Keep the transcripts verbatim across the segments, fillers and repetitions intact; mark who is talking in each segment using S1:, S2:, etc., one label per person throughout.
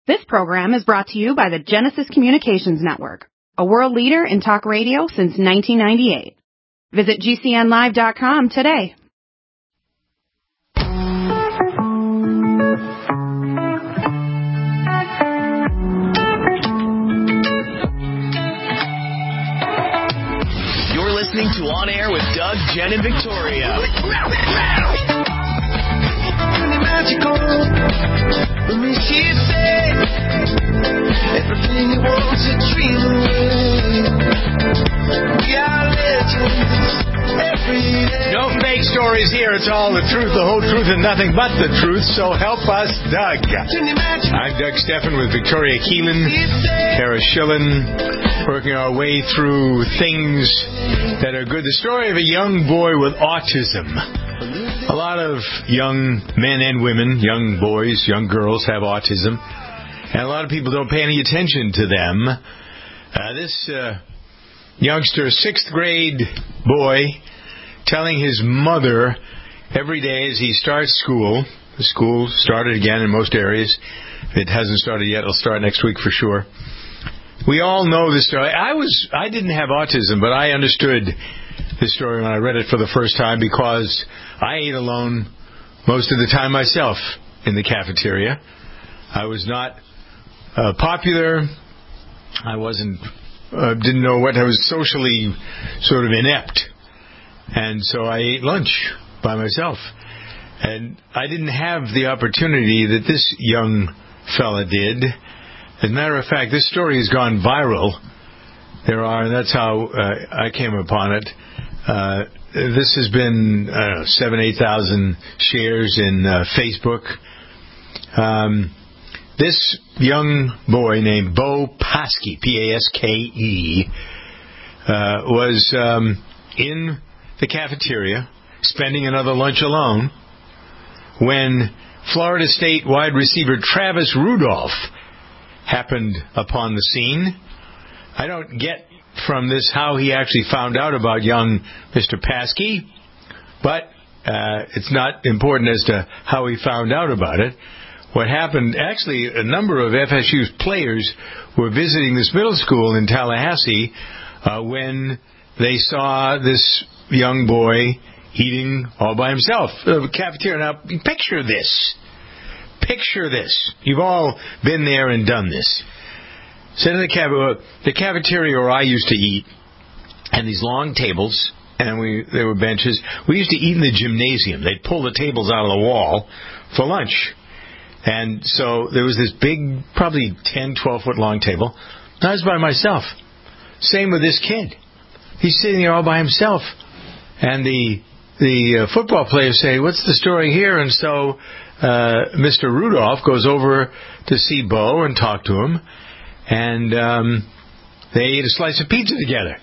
S1: This program is brought to you by the Genesis Communications Network, a world leader in talk radio since nineteen ninety-eight. Visit G C N live dot com today.
S2: You're listening to On Air with Doug, Jen, and Victoria.
S3: Let me see it say everything you want to dream away. We are legends every day.
S4: No fake stories here. It's all the truth, the whole truth, and nothing but the truth. So help us, Doug. I'm Doug Steffen with Victoria Keelan, Kara Schillen, working our way through things that are good. The story of a young boy with autism. A lot of young men and women, young boys, young girls have autism, and a lot of people don't pay any attention to them. Uh, this uh, youngster, sixth grade boy, telling his mother every day as he starts school, the school started again in most areas. If it hasn't started yet, it'll start next week for sure. We all know this story. I was, I didn't have autism, but I understood this story when I read it for the first time because I ate alone most of the time myself in the cafeteria. I was not uh, popular. I wasn't, uh, didn't know what, I was socially sort of inept. And so I ate lunch by myself. And I didn't have the opportunity that this young fella did. As a matter of fact, this story has gone viral. There are, and that's how uh, I came upon it. Uh, this has been, I don't know, seven, eight thousand shares in uh, Facebook. Um, this young boy named Bo Paske, P A S K E, uh, was um, in the cafeteria spending another lunch alone when Florida State wide receiver Travis Rudolph happened upon the scene. I don't get from this how he actually found out about young Mister Paske, but uh, it's not important as to how he found out about it. What happened, actually, a number of F S U's players were visiting this middle school in Tallahassee uh, when they saw this young boy eating all by himself. The cafeteria. Now, picture this. Picture this. You've all been there and done this. Sit in the, caf- the cafeteria where I used to eat, and these long tables, and we there were benches. We used to eat in the gymnasium. They'd pull the tables out of the wall for lunch. And so there was this big, probably ten, twelve-foot long table. I was by myself. Same with this kid. He's sitting there all by himself. And the the uh, football players say, "What's the story here?" And so uh, Mister Rudolph goes over to see Bo and talk to him. And um, they ate a slice of pizza together.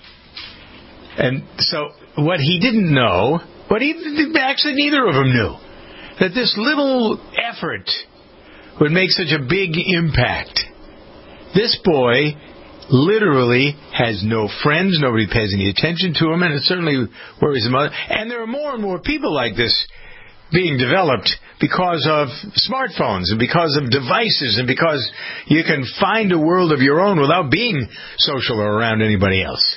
S4: And so what he didn't know, what he actually neither of them knew, that this little effort would make such a big impact. This boy literally has no friends, nobody pays any attention to him, and it certainly worries his mother. And there are more and more people like this being developed because of smartphones and because of devices and because you can find a world of your own without being social or around anybody else.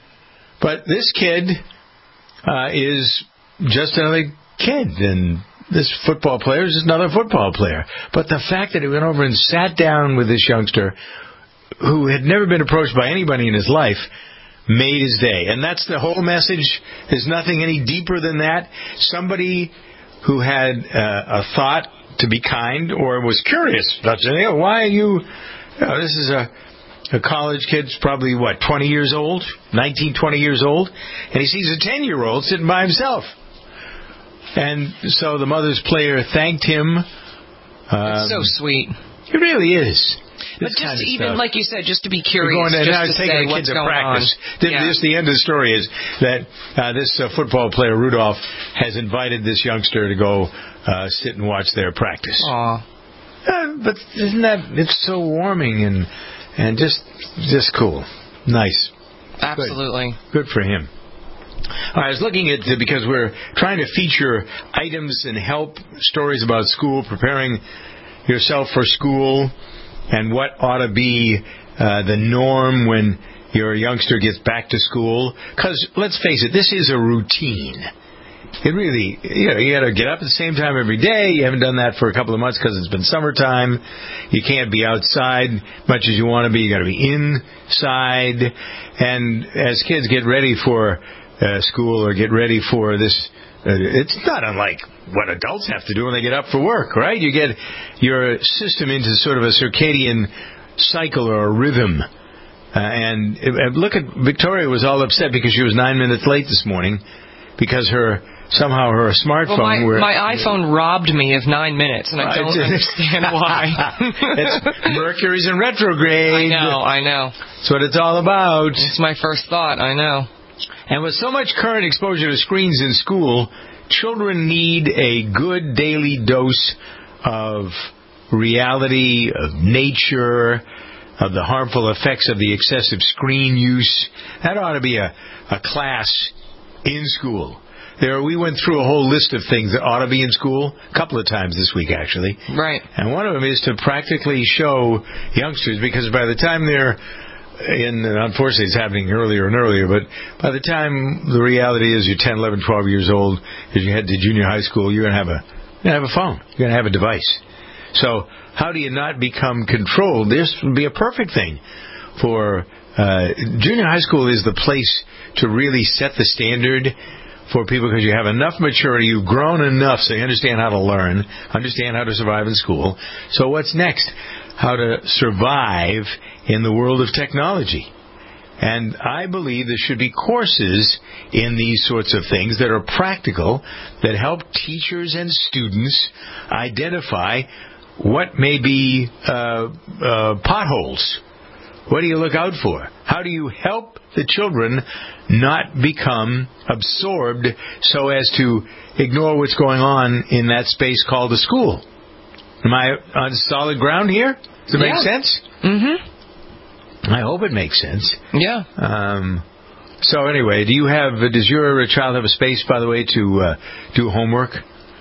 S4: But this kid uh, is just another kid, and this football player is just another football player. But the fact that he went over and sat down with this youngster who had never been approached by anybody in his life made his day. And that's the whole message. There's nothing any deeper than that. Somebody who had uh, a thought to be kind or was curious about saying, oh, why are you, you know, this is a, a college kid's probably, what, twenty years old, nineteen, twenty years old, and he sees a ten-year-old sitting by himself. And so the mother's player thanked him. Um,
S5: It's so sweet.
S4: It really is.
S5: But just even, like you said, just to be
S4: We're
S5: curious,
S4: going to,
S5: just
S4: now
S5: to
S4: taking
S5: say
S4: the
S5: what's
S4: kids to
S5: going
S4: practice.
S5: on.
S4: This,
S5: Yeah.
S4: this, the end of the story is that uh, this uh, football player, Rudolph, has invited this youngster to go uh, sit and watch their practice.
S5: Aw.
S4: Uh, but isn't that, it's so warming and and just just cool. Nice.
S5: Absolutely.
S4: Good, Good for him. I was looking at, because we're trying to feature items and help stories about school, preparing yourself for school. and what ought to be uh, the norm when your youngster gets back to school. Because, let's face it, this is a routine. It really, you know, you got to get up at the same time every day. You haven't done that for a couple of months because it's been summertime. You can't be outside much as you want to be. You got to be inside. And as kids get ready for uh, school or get ready for this, uh, it's not unlike what adults have to do when they get up for work, right? You get your system into sort of a circadian cycle or a rhythm. Uh, and uh, look at Victoria was all upset because she was nine minutes late this morning because her somehow her smartphone...
S5: Well, my,
S4: were,
S5: my iPhone robbed me of nine minutes, and I don't understand why.
S4: It's Mercury's in retrograde.
S5: I know, I know.
S4: That's what it's all about.
S5: It's my first thought, I know.
S4: And with so much current exposure to screens in school, children need a good daily dose of reality, of nature, of the harmful effects of the excessive screen use. That ought to be a, a class in school. There, we went through a whole list of things that ought to be in school a couple of times this week, actually.
S5: Right.
S4: And one of them is to practically show youngsters, because by the time they're in, unfortunately it's happening earlier and earlier, but by the time the reality is you're ten, eleven, twelve years old, as you head to junior high school, you're going to have a, you're going to have a phone. You're going to have a device. So how do you not become controlled? This would be a perfect thing for uh, junior high school is the place to really set the standard for people because you have enough maturity, you've grown enough so you understand how to learn, understand how to survive in school. So what's next? How to survive in the world of technology. And I believe there should be courses in these sorts of things that are practical, that help teachers and students identify what may be uh, uh, potholes. What do you look out for? How do you help the children not become absorbed so as to ignore what's going on in that space called a school? Am I on solid ground here? Does it
S5: yeah.
S4: make sense?
S5: Mm-hmm.
S4: I hope it makes sense.
S5: Yeah.
S4: Um, so anyway, do you have? Does your child have a space, by the way, to uh, do homework?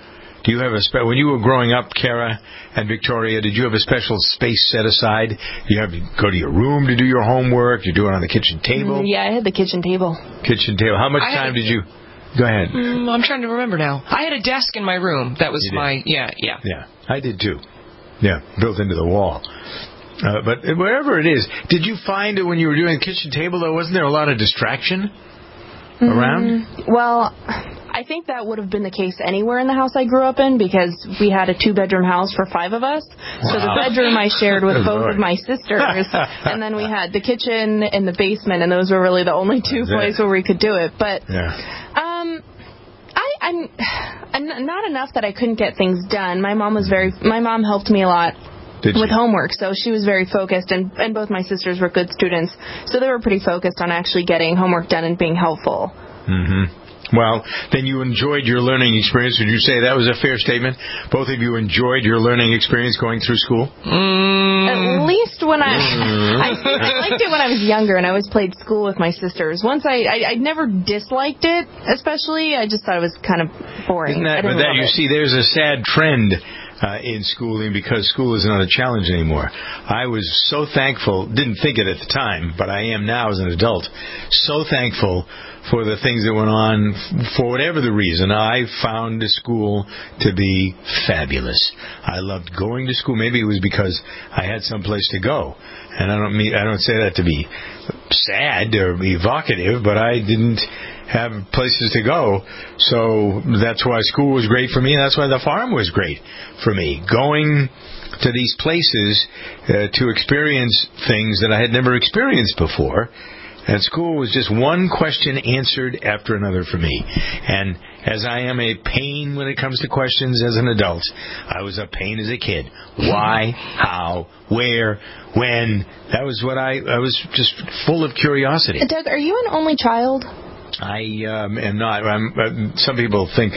S4: Do you have a spe- when you were growing up, Kara and Victoria? Did you have a special space set aside? You have to go to your room to do your homework. You do it on the kitchen table.
S6: Mm, yeah, I had the kitchen table.
S4: Kitchen table. How much
S5: I
S4: time
S5: had,
S4: did you? Go ahead.
S5: Mm, I'm trying to remember now. I had a desk in my room. That was my yeah yeah.
S4: Yeah, I did too. Yeah, built into the wall. Uh, but wherever it is, did you find that when you were doing the kitchen table, though, wasn't there a lot of distraction around?
S6: Mm, well, I think that would have been the case anywhere in the house I grew up in because we had a two-bedroom house for five of us. Wow. So the bedroom I shared with both of my sisters, and then we had the kitchen and the basement, and those were really the only two places where we could do it. But
S4: yeah.
S6: um, I, I'm, I'm not enough that I couldn't get things done. My mom was very. My mom helped me a lot.
S4: Did
S6: with
S4: you?
S6: homework, so she was very focused, and, and both my sisters were good students, so they were pretty focused on actually getting homework done and being helpful.
S4: Mm-hmm. Well, then you enjoyed your learning experience. Would you say that was a fair statement? Both of you enjoyed your learning experience going through school?
S5: Mm.
S6: At least when I, I, I liked it when I was younger, and I always played school with my sisters. Once I, I, I never disliked it, especially. I just thought it was kind of boring.
S4: Isn't that, but that you
S6: it.
S4: see, there's a sad trend uh, in schooling because school is not a challenge anymore. I was so thankful, didn't think it at the time, but I am now as an adult, so thankful for the things that went on. For whatever the reason, I found the school to be fabulous. I loved going to school. Maybe it was because I had some place to go. And I don't mean I don't say that to be sad or evocative, but I didn't have places to go. So that's why school was great for me, and that's why the farm was great for me. Going to these places uh, to experience things that I had never experienced before. And school was just one question answered after another for me. And as I am a pain when it comes to questions as an adult, I was a pain as a kid. Why, how, where, when. That was what I, I was just full of curiosity.
S6: Doug, are you an only child?
S4: I um, am not. I'm, uh, some people think.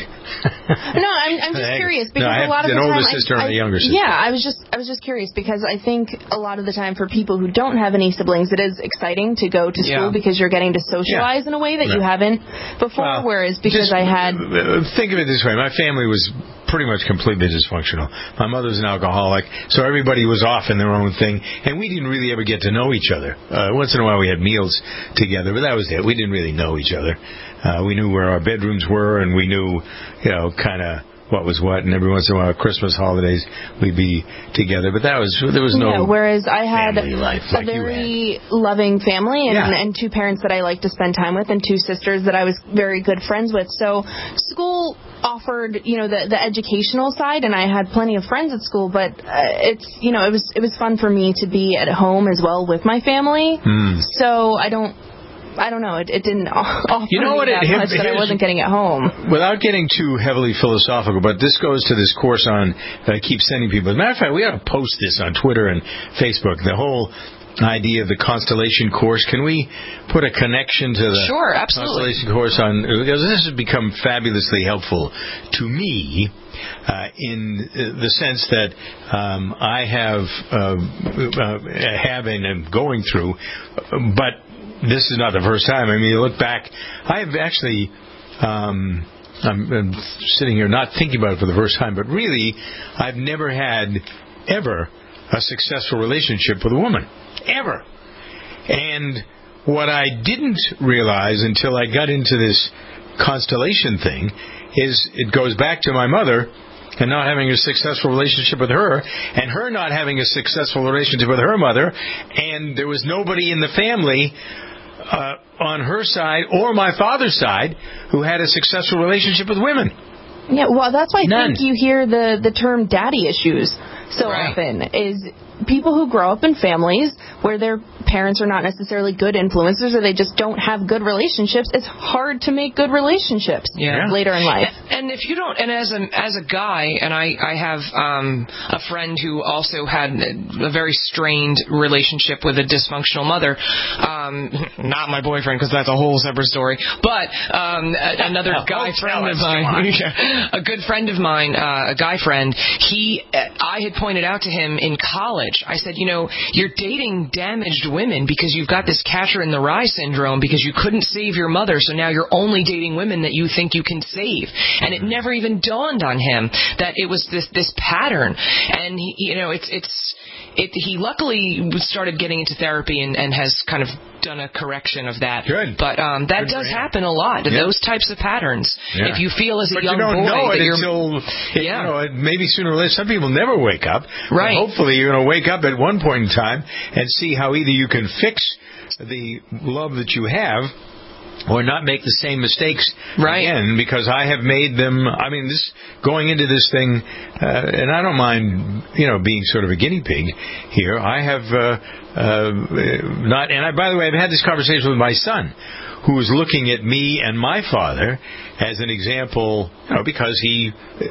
S6: no, I'm, I'm just curious because
S4: no, I have
S6: a lot of
S4: an
S6: the time,
S4: older sister
S6: I,
S4: and a younger sister.
S6: Yeah, I was just I was just curious because I think a lot of the time for people who don't have any siblings, it is exciting to go to school yeah. because you're getting to socialize yeah. in a way that right. you haven't before.
S4: Well,
S6: whereas because
S4: just,
S6: I had
S4: think of it this way: my family was pretty much completely dysfunctional. My mother's an alcoholic, so everybody was off in their own thing, and we didn't really ever get to know each other. Uh, once in a while we had meals together, but that was it. We didn't really know each other. Uh, we knew where our bedrooms were, and we knew, you know, kind of what was what, and every once in a while, Christmas holidays, we'd be together. But that was, there was no
S6: yeah, whereas I had
S4: family life like
S6: a very loving family and,
S4: yeah.
S6: and two parents that I liked to spend time with and two sisters that I was very good friends with. So school offered, you know, the, the educational side, and I had plenty of friends at school, but uh, it's, you know, it was, it was fun for me to be at home as well with my family.
S4: Mm.
S6: So I don't, I don't know. It, it didn't offer
S4: you know
S6: me
S4: what
S6: that
S4: it,
S6: much that I wasn't getting at home.
S4: Without getting too heavily philosophical, but this goes to this course on that I keep sending people. As a matter of fact, we ought to post this on Twitter and Facebook. The whole idea of the Constellation course. Can we put a connection to the
S5: sure, absolutely.
S4: Constellation course on? Because this has become fabulously helpful to me. Uh, in the sense that um, I have uh, uh, have and am going through, but this is not the first time. I mean, you look back, I have actually, um, I'm, I'm sitting here not thinking about it for the first time, but really, I've never had, ever, a successful relationship with a woman. Ever. And what I didn't realize until I got into this constellation thing is it goes back to my mother and not having a successful relationship with her, and her not having a successful relationship with her mother, and there was nobody in the family uh, on her side or my father's side who had a successful relationship with women.
S6: Yeah, well, that's why I
S4: None.
S6: think you hear the, the term daddy issues so
S5: right.
S6: often, is people who grow up in families where their parents are not necessarily good influencers or they just don't have good relationships. It's hard to make good relationships
S5: yeah.
S6: later in life.
S5: And if you don't, and as a as a guy, and I I have um, a friend who also had a very strained relationship with a dysfunctional mother. Um, not my boyfriend, because that's a whole separate story. But um, a, another guy
S4: oh,
S5: friend of mine, a good friend of mine, uh, a guy friend. He, I had pointed out to him in college. I said, you know, you're dating damaged women because you've got this Catcher in the Rye syndrome because you couldn't save your mother, so now you're only dating women that you think you can save. And it never even dawned on him that it was this this pattern. And he, you know, it's it's it. He luckily started getting into therapy and, and has kind of done a correction of that.
S4: Good.
S5: But um, that
S4: Good
S5: does happen a lot.
S4: Yeah.
S5: Those types of patterns.
S4: Yeah.
S5: If you feel as a
S4: but
S5: young
S4: you don't
S5: boy
S4: know it
S5: that you're
S4: until it,
S5: yeah.
S4: you know, maybe sooner or later. Some people never wake up.
S5: Right.
S4: But hopefully, you're going to wake up at one point in time and see how either you can fix the love that you have, or not make the same mistakes
S5: right.
S4: again, because I have made them. I mean, this going into this thing, uh, and I don't mind, you know, being sort of a guinea pig here. I have uh, uh, not, and I, by the way, I've had this conversation with my son, who is looking at me and my father as an example, you know, because he,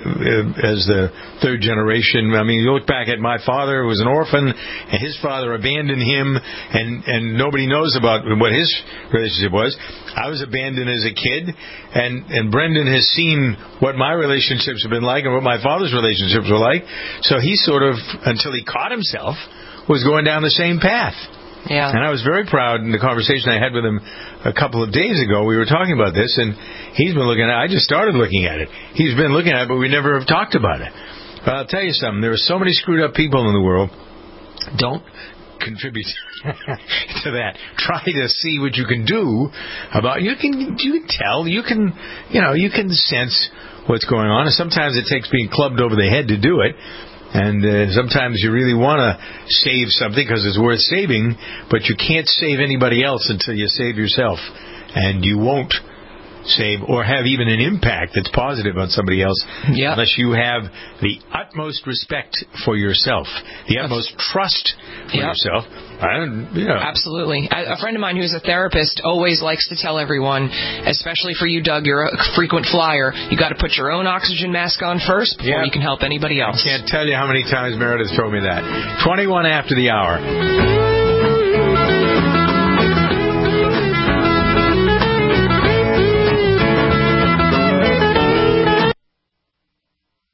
S4: uh, as the third generation, I mean, you look back at my father, who was an orphan, and his father abandoned him, and, and nobody knows about what his relationship was. I was abandoned as a kid, and, and Brendan has seen what my relationships have been like and what my father's relationships were like, so he sort of, until he caught himself, was going down the same path.
S5: Yeah.
S4: And I was very proud in the conversation I had with him a couple of days ago. We were talking about this, and he's been looking at it. I just started looking at it. He's been looking at it, but we never have talked about it. But I'll tell you something. There are so many screwed up people in the world. Don't contribute to that. Try to see what you can do about you can you can tell you can you know you can sense what's going on, and sometimes it takes being clubbed over the head to do it. And uh, sometimes you really want to save something because it's worth saving, but you can't save anybody else until you save yourself. And you won't save or have even an impact that's positive on somebody else
S5: yep.
S4: unless you have the utmost respect for yourself, the utmost trust for
S5: yep.
S4: yourself. I don't, you know.
S5: Absolutely. A friend of mine who's a therapist always likes to tell everyone, especially for you, Doug, you're a frequent flyer, you got to put your own oxygen mask on first before
S4: yep.
S5: you can help anybody else.
S4: I can't tell you how many times Meredith told me that. twenty-one after the hour.
S7: Feed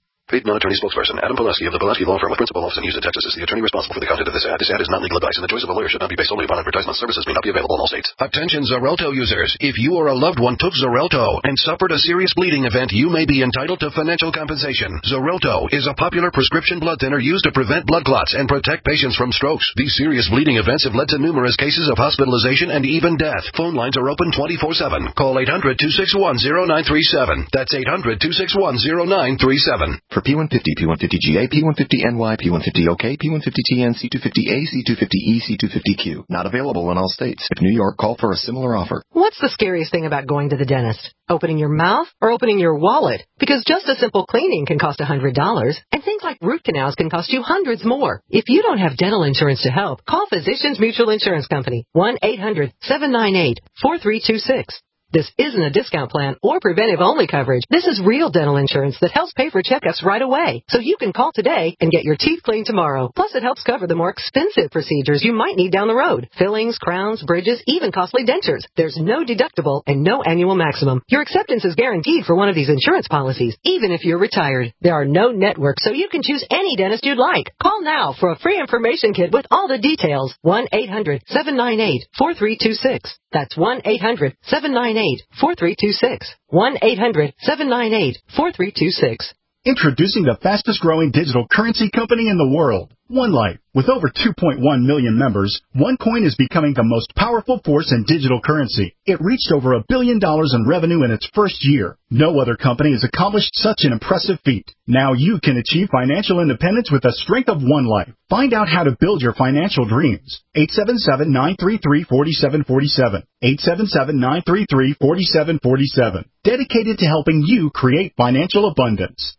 S7: non-attorney spokesperson. Adam Pulaski of the Pulaski Law Firm with principal office in Houston, Texas is the attorney responsible for the content of this ad. This ad is not legal advice, and the choice of a lawyer should not be based solely upon advertisement. Services may not be available in all states. Attention Xarelto users. If you or a loved one took Xarelto and suffered a serious bleeding event, you may be entitled to financial compensation. Xarelto is a popular prescription blood thinner used to prevent blood clots and protect patients from strokes. These serious bleeding events have led to numerous cases of hospitalization and even death. Phone lines are open twenty-four seven. Call eight hundred, two six one, zero nine three seven. That's eight hundred, two six one, zero nine three seven.
S8: For P one fifty, P one fifty G A, P one fifty N Y, P one fifty O K, P one fifty T N, C two fifty A, C two fifty E, C two fifty Q. Not available in all states. If New York, call for a similar offer.
S9: What's the scariest thing about going to the dentist? Opening your mouth or opening your wallet? Because just a simple cleaning can cost one hundred dollars, and things like root canals can cost you hundreds more. If you don't have dental insurance to help, call Physicians Mutual Insurance Company, one eight hundred, seven nine eight, four three two six. This isn't a discount plan or preventive-only coverage. This is real dental insurance that helps pay for checkups right away. So you can call today and get your teeth cleaned tomorrow. Plus, it helps cover the more expensive procedures you might need down the road. Fillings, crowns, bridges, even costly dentures. There's no deductible and no annual maximum. Your acceptance is guaranteed for one of these insurance policies, even if you're retired. There are no networks, so you can choose any dentist you'd like. Call now for a free information kit with all the details. one eight hundred, seven nine eight, four three two six. That's one eight hundred, seven nine eight, four three two six. one eight hundred, seven nine eight, four three two six.
S10: Introducing the fastest growing digital currency company in the world, OneLife. With over two point one million members, OneCoin is becoming the most powerful force in digital currency. It reached over a billion dollars in revenue in its first year. No other company has accomplished such an impressive feat. Now you can achieve financial independence with the strength of OneLife. Find out how to build your financial dreams. eight seven seven, nine three three, four seven four seven. eight seven seven, nine three three, four seven four seven. Dedicated to helping you create financial abundance.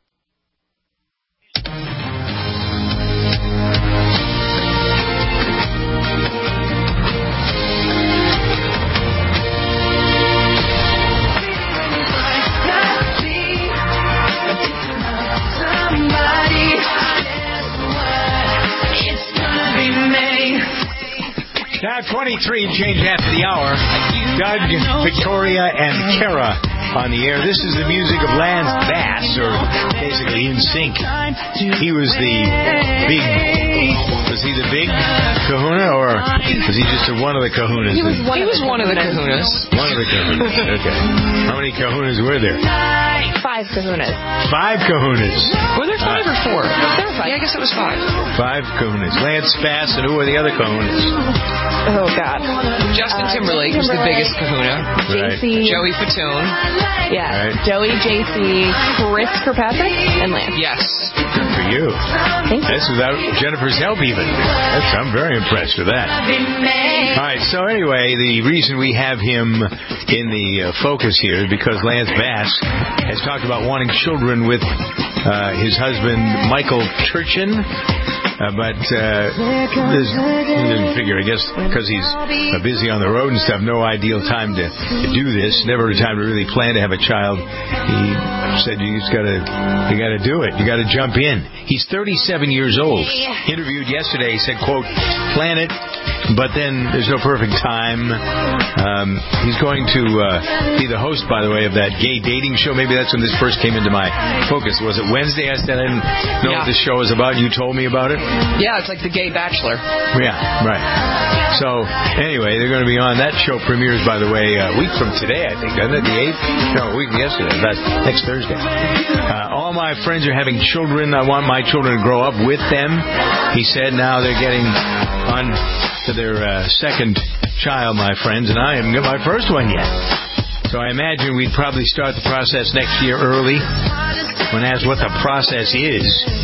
S4: Now twenty-three and change after the hour. Doug, Victoria, and Kara on the air. This is the music of Lance Bass, or basically In Sync. He was the big, was he the big kahuna, or was he just one of the kahunas?
S5: He was one, he was one of the kahunas.
S4: One of the kahunas, okay. How many kahunas were there?
S6: Five kahunas.
S4: Five kahunas.
S5: Were there five uh, or four?
S6: There were five.
S5: Yeah, I guess it was five.
S4: Five kahunas. Lance Bass, and who were the other kahunas?
S6: Oh, God.
S5: Justin
S6: uh,
S5: Timberlake was the biggest kahuna.
S4: Right.
S6: J C.
S5: Joey Fatone.
S6: Yeah.
S4: Right.
S6: Joey, J C, Chris Kirkpatrick, and Lance.
S5: Yes.
S4: Good for you.
S6: Thank you.
S4: That's without Jennifer's help even. That's, I'm very impressed with that. All right, so anyway, the reason we have him in the uh, focus here is because Lance Bass has talked about wanting children with uh, his husband, Michael Turchin. Uh, but uh, this, he didn't figure, I guess, because he's uh, busy on the road and stuff, no ideal time to, to do this, never a time to really plan to have a child. He said, you just gotta, you gotta do it. You gotta jump in. He's thirty-seven years old. Interviewed yesterday, he said, quote, plan it, but then there's no perfect time. Um, he's going to uh, be the host, by the way, of that gay dating show. Maybe that's when this first came into my focus. Was it Wednesday? I said I didn't know
S5: yeah.
S4: what this show was about. You told me about it.
S5: Yeah, it's like the Gay Bachelor.
S4: Yeah, right. So, anyway, they're going to be on. That show premieres, by the way, a week from today, I think. Isn't it the eighth? No, a week from yesterday. That's next Thursday. Uh, all my friends are having children. I want my children to grow up with them. He said now they're getting on to their uh, second child, my friends, and I haven't got my first one yet. So I imagine we'd probably start the process next year early. When asked what the process is,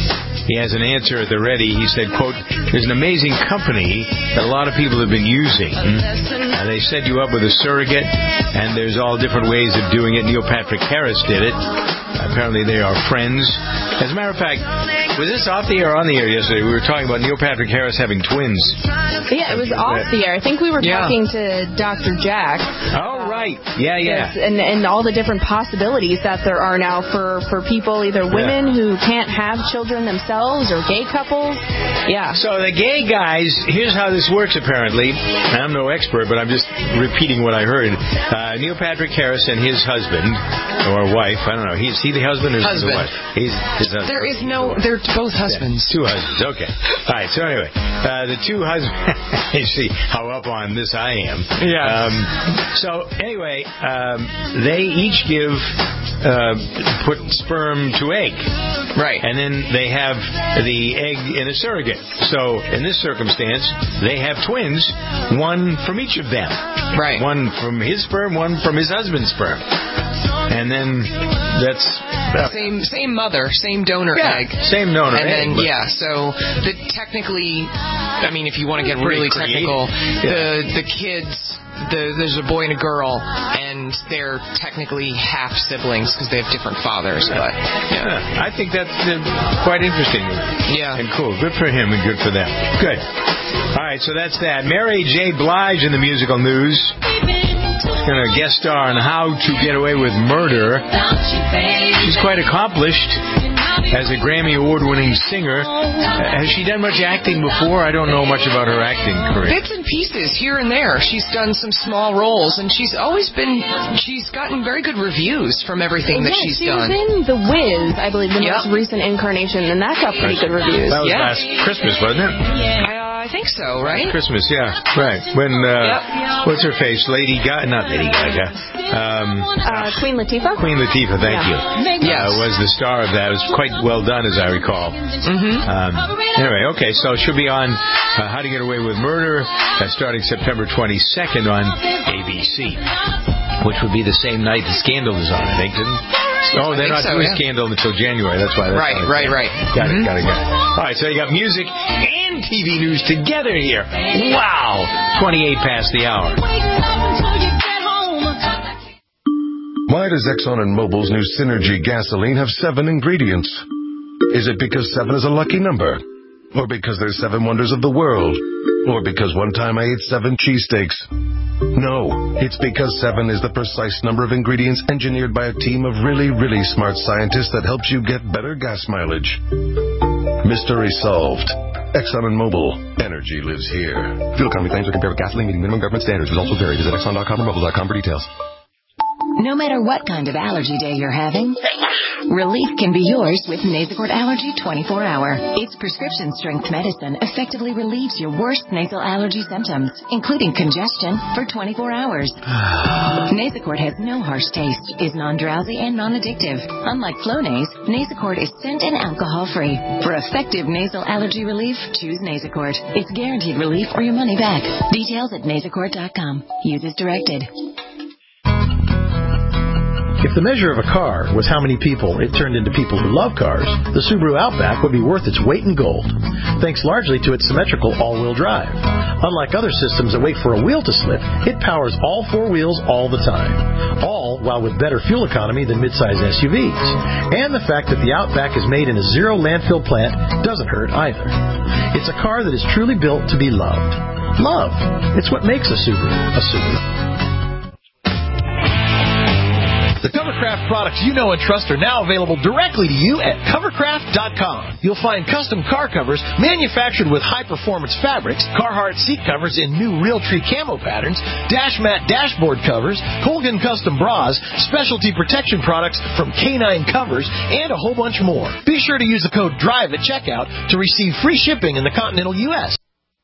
S4: he has an answer at the ready. He said, quote, there's an amazing company that a lot of people have been using. And they set you up with a surrogate, and there's all different ways of doing it. Neil Patrick Harris did it. Apparently they are friends. As a matter of fact, was this off the air or on the air yesterday? We were talking about Neil Patrick Harris having twins.
S6: Yeah, it was off the air. I think we were
S5: yeah.
S6: talking to Doctor Jack.
S4: Oh, right. right. Yeah, yeah.
S6: Yes, and and all the different possibilities that there are now for, for people, either women yeah. who can't have children themselves or gay couples. Yeah.
S4: So the gay guys, here's how this works apparently. I'm no expert, but I'm just repeating what I heard. Uh, Neil Patrick Harris and his husband, or wife, I don't know. Is he the husband or
S5: husband.
S4: the wife? He's his husband.
S5: There is no, they're both husbands.
S4: Yeah, two husbands, okay. All right, so anyway, uh, the two husbands, you see how up on this I am.
S5: Yeah.
S4: Um, so anyway, um, they each give, uh, put sperm to egg.
S5: Right.
S4: And then they have the egg in a surrogate. So in this circumstance, they have twins, one from each of them.
S5: Right.
S4: One from his sperm, one from his husband's sperm. And then that's... Uh,
S5: same same mother, same donor
S4: yeah,
S5: egg.
S4: Same donor
S5: and
S4: egg.
S5: And then, yeah, so the technically, I mean, if you want to get really
S4: creative.
S5: technical,
S4: yeah.
S5: the the kids... The, there's a boy and a girl, and they're technically half siblings because they have different fathers. But
S4: yeah, yeah I think that's uh, quite interesting.
S5: Yeah,
S4: and cool. Good for him and good for them. Good. All right, so that's that. Mary J. Blige in the musical news. Going to guest star on How to Get Away with Murder. She's quite accomplished as a Grammy Award-winning singer. Uh, has she done much acting before? I don't know much about her acting career.
S5: Bits and pieces here and there. She's done some small roles, and she's always been. She's gotten very good reviews from everything that
S6: yeah,
S5: she's
S6: she
S5: done.
S6: She was in The Wiz, I believe, the
S5: yep.
S6: most recent incarnation, and that got pretty good reviews.
S4: That was
S5: yeah.
S4: last Christmas, wasn't it?
S5: I, I think so, right?
S4: Christmas, yeah, right. When uh,
S5: yep.
S4: what's her face? Lady Gaga, not Lady Gaga. Um,
S6: uh, Queen Latifah.
S4: Queen Latifah, thank
S6: yeah.
S4: you.
S5: Yes.
S4: Uh, was the star of that. It was quite well done, as I recall.
S5: Mm-hmm.
S4: Um, anyway, okay, so she'll be on uh, How to Get Away with Murder uh, starting September twenty-second on A B C, which would be the same night the Scandal is on, I think. Oh, they're not
S5: so,
S4: doing
S5: yeah.
S4: Scandal until January. That's why. That's
S5: right, right, right.
S4: Got
S5: mm-hmm.
S4: it, got it, got it. All right, so you got music and T V news together here. Wow, twenty-eight past the hour.
S7: Why does Exxon and Mobil's new Synergy gasoline have seven ingredients? Is it because seven is a lucky number? Or because there's seven wonders of the world? Or because one time I ate seven cheesesteaks? No, it's because seven is the precise number of ingredients engineered by a team of really, really smart scientists that helps you get better gas mileage. Mystery solved. Exxon and Mobil. Energy lives here.
S8: Fuel economy claims are compared with gasoline meeting minimum government standards. Results will vary. Visit Exxon dot com or Mobil dot com for details.
S11: No matter what kind of allergy day you're having, relief can be yours with Nasacort Allergy twenty-four hour. Its prescription-strength medicine effectively relieves your worst nasal allergy symptoms, including congestion, for twenty-four hours. Nasacort has no harsh taste, is non-drowsy, and non-addictive. Unlike Flonase, Nasacort is scent and alcohol-free. For effective nasal allergy relief, choose Nasacort. It's guaranteed relief or your money back. Details at nasacort dot com. Use as directed.
S12: If the measure of a car was how many people it turned into people who love cars, the Subaru Outback would be worth its weight in gold, thanks largely to its symmetrical all-wheel drive. Unlike other systems that wait for a wheel to slip, it powers all four wheels all the time, all while with better fuel economy than midsize S U Vs. And the fact that the Outback is made in a zero landfill plant doesn't hurt either. It's a car that is truly built to be loved. Love. It's what makes a Subaru a Subaru.
S13: The Covercraft products you know and trust are now available directly to you at covercraft dot com. You'll find custom car covers manufactured with high-performance fabrics, Carhartt seat covers in new Realtree camo patterns, Dash Mat dashboard covers, Colgan custom bras, specialty protection products from Canine Covers, and a whole bunch more. Be sure to use the code DRIVE at checkout to receive free shipping in the continental U S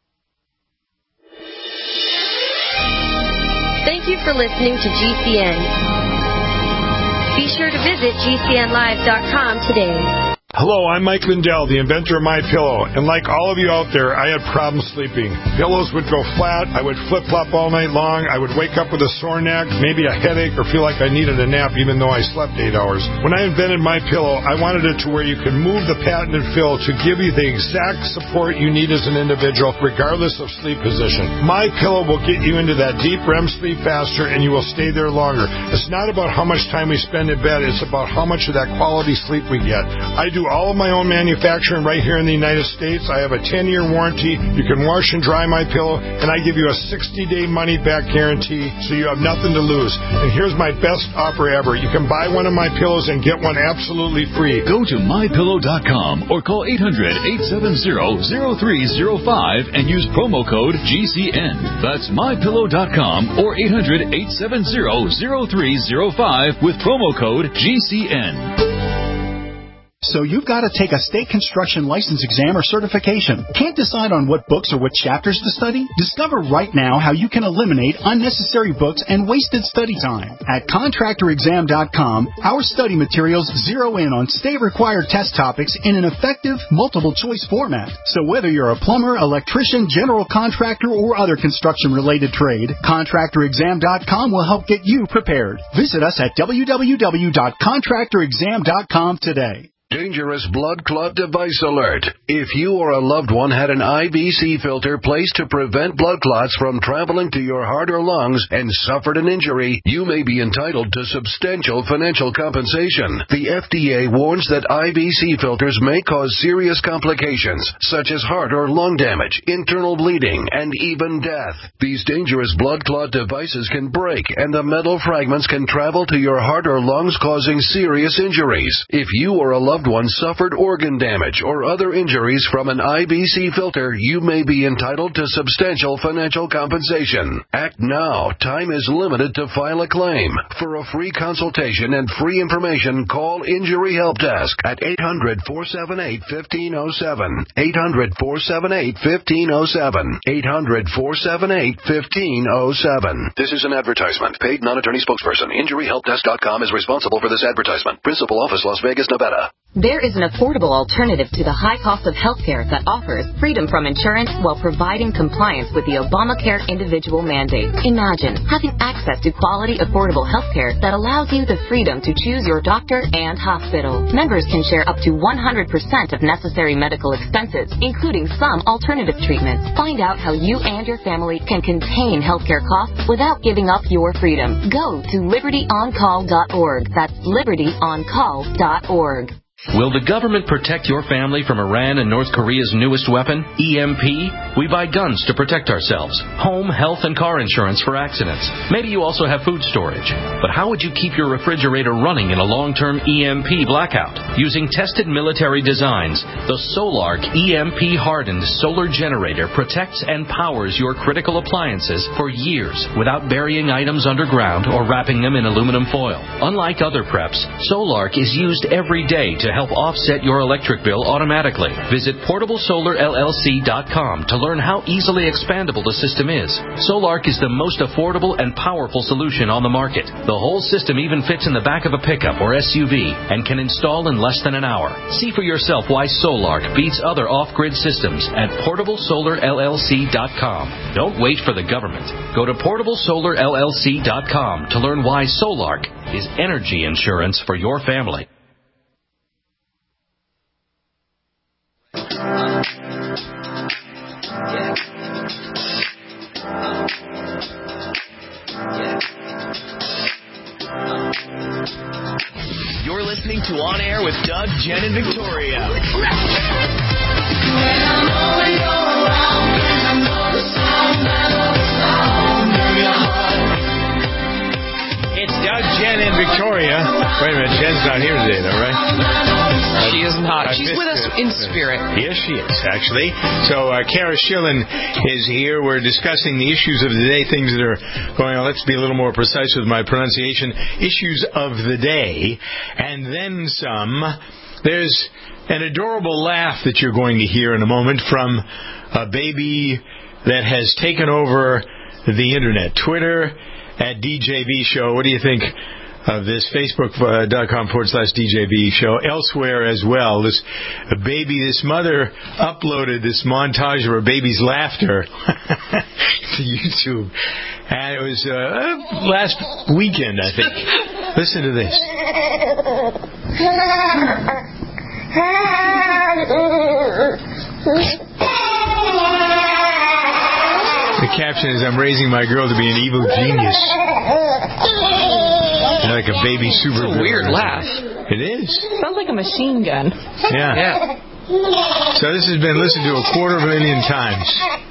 S14: Thank you for listening to G C N. Be sure to visit G C N live dot com today.
S15: Hello, I'm Mike Lindell, the inventor of MyPillow, and like all of you out there, I had problems sleeping. Pillows would go flat, I would flip-flop all night long, I would wake up with a sore neck, maybe a headache, or feel like I needed a nap even though I slept eight hours. When I invented MyPillow, I wanted it to where you could move the patented fill to give you the exact support you need as an individual, regardless of sleep position. MyPillow will get you into that deep R E M sleep faster, and you will stay there longer. It's not about how much time we spend in bed, it's about how much of that quality sleep we get. I do do all of my own manufacturing right here in the United States. I have a ten-year warranty. You can wash and dry my pillow, and I give you a sixty-day money-back guarantee, so you have nothing to lose. And here's my best offer ever. You can buy one of my pillows and get one absolutely free.
S16: Go to my pillow dot com or call eight hundred, eight seven zero, zero three zero five and use promo code G C N. That's my pillow dot com or eight hundred, eight seven zero, zero three zero five with promo code G C N.
S10: So you've got to take a state construction license exam or certification. Can't decide on what books or what chapters to study? Discover right now how you can eliminate unnecessary books and wasted study time. At contractor exam dot com, our study materials zero in on state-required test topics in an effective, multiple-choice format. So whether you're a plumber, electrician, general contractor, or other construction-related trade, contractor exam dot com will help get you prepared. Visit us at w w w dot contractor exam dot com today.
S7: Dangerous blood clot device alert. If you or a loved one had an I B C filter placed to prevent blood clots from traveling to your heart or lungs and suffered an injury, you may be entitled to substantial financial compensation. The F D A warns that I B C filters may cause serious complications, such as heart or lung damage, internal bleeding, and even death. These dangerous blood clot devices can break, and the metal fragments can travel to your heart or lungs, causing serious injuries. If you or a loved one suffered organ damage or other injuries from an I B C filter, you may be entitled to substantial financial compensation. Act now. Time is limited to file a claim. For a free consultation and free information, call Injury Help Desk at eight hundred, four seven eight, one five zero seven. eight hundred, four seven eight, one five zero seven. eight hundred, four seven eight, one five zero seven. This is an advertisement. Paid non-attorney spokesperson. Injury Help Desk dot com is responsible for this advertisement. Principal office, Las Vegas, Nevada.
S17: There is an affordable alternative to the high cost of health care that offers freedom from insurance while providing compliance with the Obamacare individual mandate. Imagine having access to quality, affordable health care that allows you the freedom to choose your doctor and hospital. Members can share up to one hundred percent of necessary medical expenses, including some alternative treatments. Find out how you and your family can contain healthcare costs without giving up your freedom. Go to liberty on call dot org. That's liberty on call dot org.
S18: Will the government protect your family from Iran and North Korea's newest weapon, E M P? We buy guns to protect ourselves, home, health, and car insurance for accidents. Maybe you also have food storage. But how would you keep your refrigerator running in a long-term E M P blackout? Using tested military designs, the Solark E M P-hardened solar generator protects and powers your critical appliances for years without burying items underground or wrapping them in aluminum foil. Unlike other preps, Solark is used every day to help offset your electric bill automatically. Visit portable solar L L C dot com to learn how easily expandable the system is. Solark is the most affordable and powerful solution on the market. The whole system even fits in the back of a pickup or S U V and can install in less than an hour. See for yourself why Solark beats other off-grid systems at portable solar L L C dot com. Don't wait for the government. Go to portable solar L L C dot com to learn why Solark is energy insurance for your family.
S2: You're listening to On Air with Doug, Jen, and Victoria.
S4: It's Doug, Jen, and Victoria. Wait a minute, Jen's not here today, though, right?
S5: She is not.
S4: I
S5: She's with us
S4: it.
S5: in spirit.
S4: Yes, she is, actually. So, uh, Kara Schillen is here. We're discussing the issues of the day, things that are going on. Let's be a little more precise with my pronunciation. Issues of the day, and then some. There's an adorable laugh that you're going to hear in a moment from a baby that has taken over the Internet. Twitter at D J B Show. What do you think of this? Facebook.com forward slash D J B Show. Elsewhere as well. This baby, this mother uploaded this montage of her baby's laughter to YouTube. And it was uh, last weekend, I think. Listen to this. The caption is, "I'm raising my girl to be an evil genius." Like a baby super.
S5: It's a weird laugh.
S4: It is.
S6: Sounds like a machine gun.
S4: Yeah.
S5: Yeah.
S4: So this has been listened to a quarter of a million times.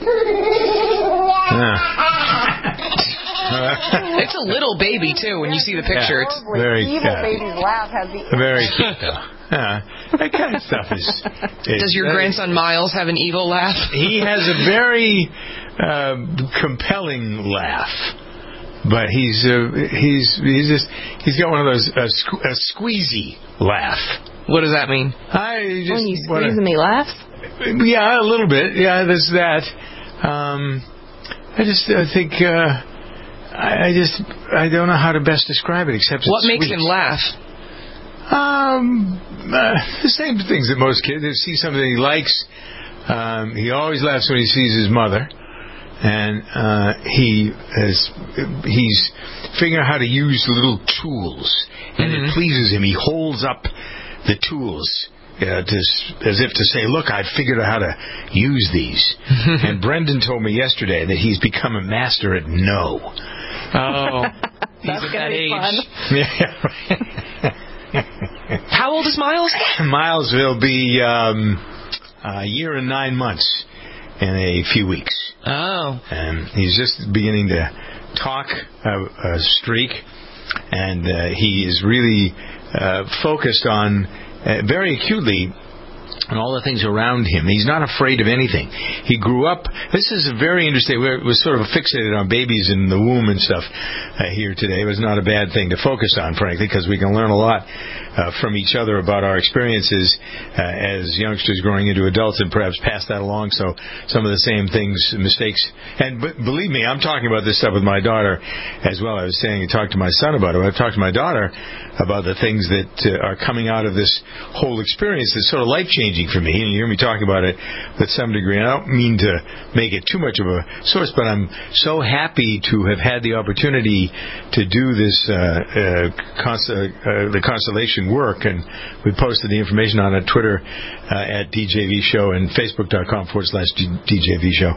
S4: Yeah.
S5: It's a little baby, too, when you see the picture.
S4: Yeah.
S5: It's
S4: very
S19: evil
S4: uh,
S19: baby's laugh has the
S4: very cute, though. Yeah. That kind of stuff is... is
S5: Does your
S4: uh,
S5: grandson Miles have an evil laugh?
S4: He has a very uh, compelling laugh. But he's uh, he's he's just he's got one of those uh, sque- a squeezy laugh.
S5: What does that mean?
S4: I just
S6: when you squeeze
S4: wanna,
S6: and he laughs?
S4: Yeah, a little bit. Yeah, there's that. Um, I just I think uh, I, I just I don't know how to best describe it except it's
S5: what makes
S4: sweet.
S5: him laugh?
S4: Um, uh, the same things that most kids. They see something he likes. Um, he always laughs when he sees his mother. And uh, he is, he's figuring out how to use little tools, and mm-hmm. it pleases him. He holds up the tools uh, to, as if to say, "Look, I've figured out how to use these." And Brendan told me yesterday that he's become a master at no.
S5: Oh, he's at that age. Yeah. How old is Miles?
S4: Miles will be um, a year and nine months in a few weeks.
S5: Oh.
S4: And he's just beginning to talk a, a streak, and uh, he is really uh, focused on, uh, very acutely, on all the things around him. He's not afraid of anything. He grew up... This is a very interesting... We're, we're sort of fixated on babies in the womb and stuff uh, here today. It was not a bad thing to focus on, frankly, because we can learn a lot uh, from each other about our experiences uh, as youngsters growing into adults, and perhaps pass that along. So some of the same things, mistakes... And b- believe me, I'm talking about this stuff with my daughter as well. I was saying, I talked to my son about it. I've talked to my daughter about the things that uh, are coming out of this whole experience that's sort of life-changing for me, and you hear me talking about it with some degree. And I don't mean to make it too much of a source, but I'm so happy to have had the opportunity to do this uh, uh, cons- uh, the constellation work, and we posted the information on it, Twitter uh, at D J V Show and Facebook.com forward slash DJV Show.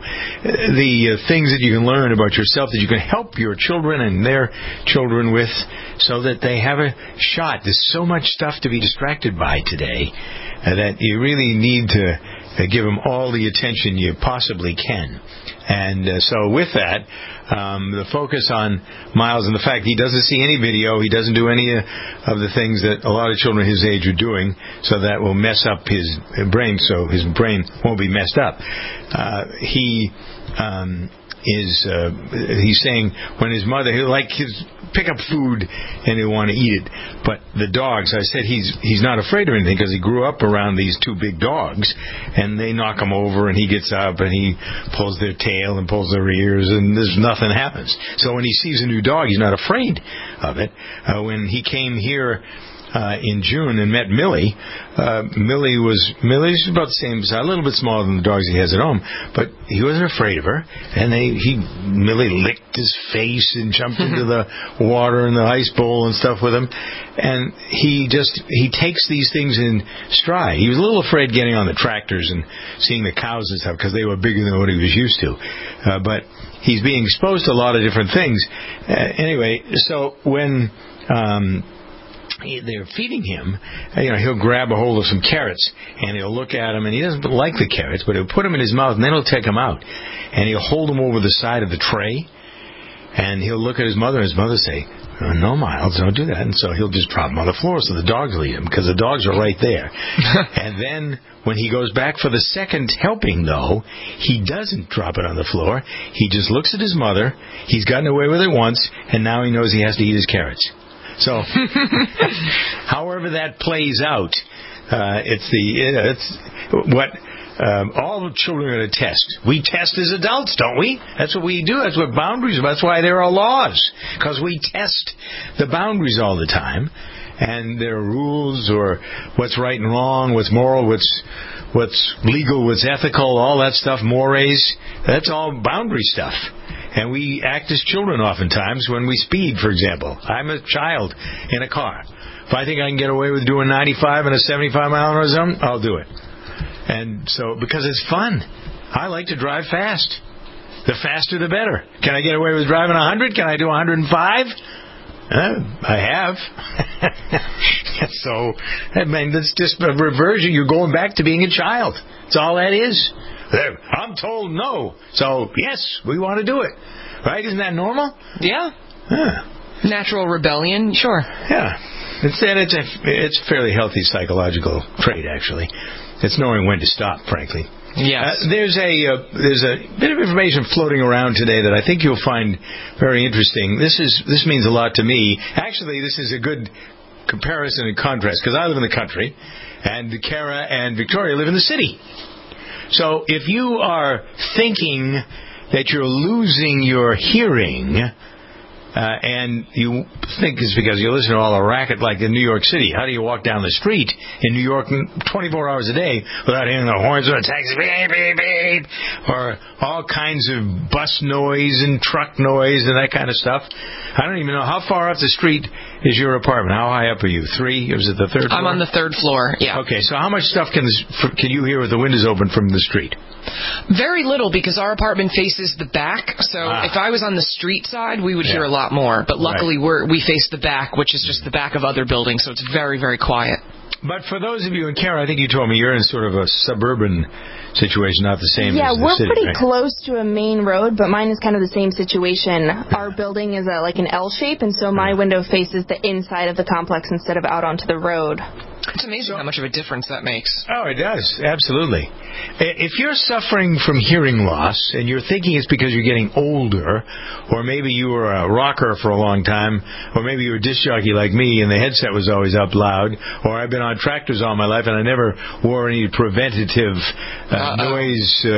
S4: The uh, things that you can learn about yourself that you can help your children and their children with, so that they have a shot. There's so much stuff to be distracted by today uh, that you really need to uh, give them all the attention you possibly can. And uh, so with that, um, the focus on Miles and the fact he doesn't see any video, he doesn't do any uh, of the things that a lot of children his age are doing, so that will mess up his brain, so his brain won't be messed up. Uh, he... Um, is uh, he's saying when his mother, he'll like his pick up food and he'll want to eat it, but the dogs, I said he's he's not afraid of anything because he grew up around these two big dogs, and they knock him over and he gets up and he pulls their tail and pulls their ears, and there's nothing happens. So when he sees a new dog, he's not afraid of it. Uh, when he came here Uh, in June and met Millie. Uh, Millie was Millie's about the same size, a little bit smaller than the dogs he has at home, but he wasn't afraid of her. And they, he, Millie licked his face and jumped into the water in the ice bowl and stuff with him. And he just he takes these things in stride. He was a little afraid getting on the tractors and seeing the cows and stuff because they were bigger than what he was used to. Uh, but he's being exposed to a lot of different things. Uh, anyway, so when Um, they're feeding him, you know, he'll grab a hold of some carrots and he'll look at them, and he doesn't like the carrots, but he'll put them in his mouth and then he'll take them out and he'll hold them over the side of the tray, and he'll look at his mother, and his mother say, oh, no, Miles, don't do that. And so he'll just drop them on the floor so the dogs will eat them, because the dogs are right there. And then when he goes back for the second helping, though, he doesn't drop it on the floor. He just looks at his mother. He's gotten away with it once, and now he knows he has to eat his carrots. So, however that plays out, uh, it's the it's what um, all children are going to test. We test as adults, don't we? That's what we do. That's what boundaries are. That's why there are laws, because we test the boundaries all the time, and there are rules, or what's right and wrong, what's moral, what's what's legal, what's ethical, all that stuff, mores. That's all boundary stuff. And we act as children oftentimes when we speed, for example. I'm a child in a car. If I think I can get away with doing ninety-five in a seventy-five mile an hour zone, I'll do it. And so, because it's fun. I like to drive fast. The faster, the better. Can I get away with driving one hundred? Can I do one hundred five? Uh, I have. So, I mean, that's just a reversion. You're going back to being a child. That's all that is. I'm told no. So, yes, we want to do it. Right? Isn't that normal?
S5: Yeah.
S4: Huh.
S5: Natural rebellion, sure.
S4: Yeah. It's, and it's a, it's a fairly healthy psychological trait, actually. It's knowing when to stop, frankly.
S5: Yes.
S4: Uh, there's a uh, there's a bit of information floating around today that I think you'll find very interesting. This is this means a lot to me. Actually, this is a good comparison and contrast because I live in the country, and Kara and Victoria live in the city. So if you are thinking that you're losing your hearing, uh, and you think it's because you listen to all the racket like in New York City. How do you walk down the street in New York twenty-four hours a day without hearing the horns of a taxi, beep, beep, beep, or all kinds of bus noise and truck noise and that kind of stuff? I don't even know. How far off the street is your apartment? How high up are you? Three? Is it the third floor?
S5: I'm on the third floor, yeah.
S4: Okay, so how much stuff can this, can you hear with the windows open from the street?
S5: Very little, because our apartment faces the back. So ah. if I was on the street side, we would yeah. hear a lot more. But luckily, right. we're, we face the back, which is just the back of other buildings, so it's very, very quiet.
S4: But for those of you, and Kara, I think you told me you're in sort of a suburban situation, not the same
S6: yeah,
S4: as the
S6: we're
S4: city,
S6: pretty
S4: right?
S6: close to a main road, but mine is kind of the same situation. Our building is a, like an L shape, and so my window faces the inside of the complex instead of out onto the road.
S5: It's amazing how much of a difference that makes.
S4: Oh, it does. Absolutely. If you're suffering from hearing loss and you're thinking it's because you're getting older, or maybe you were a rocker for a long time, or maybe you were a disc jockey like me and the headset was always up loud, or I've been on tractors all my life and I never wore any preventative uh, noise, uh,